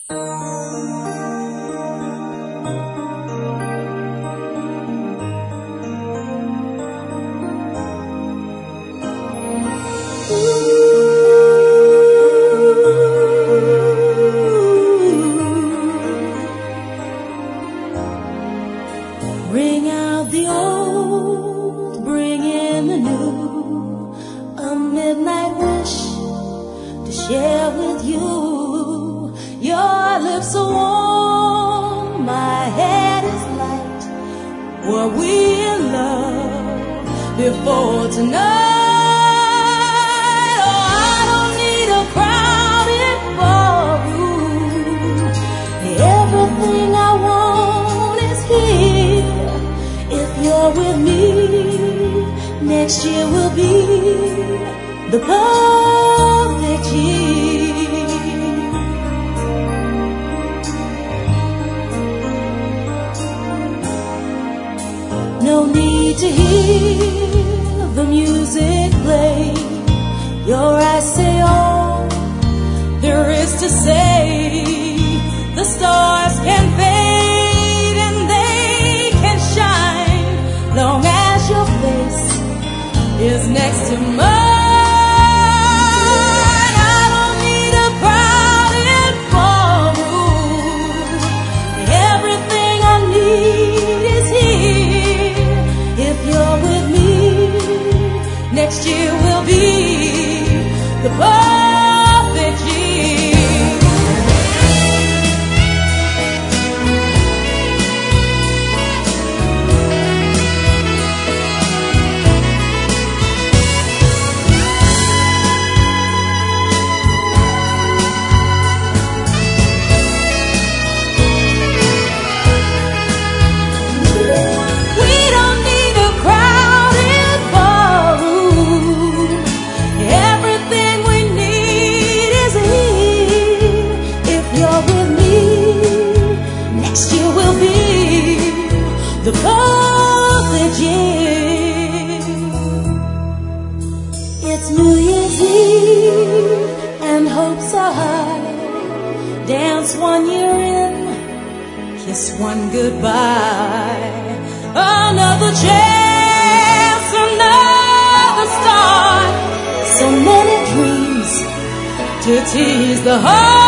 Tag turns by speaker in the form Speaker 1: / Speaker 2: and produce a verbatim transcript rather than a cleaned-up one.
Speaker 1: Bring out the old, bring in the new, a midnight wish to share with you. Your lips are warm, my head is light. Were we in love before tonight? Oh, I don't need a crowded ballroom. Everything I want is here. If you're with me, next year will be the perfect year. No need to hear the music play. Your eyes say all there is to say. The stars can fade and they can shine, long as your face is next to mine. I don't need a crowded ballroom. Everything I need is here. If you're with me, next year will be the perfect year. The perfect year. It's New Year's Eve and hopes are high. Dance one year in, kiss one goodbye. Another chance, another start. So many dreams to tease the heart.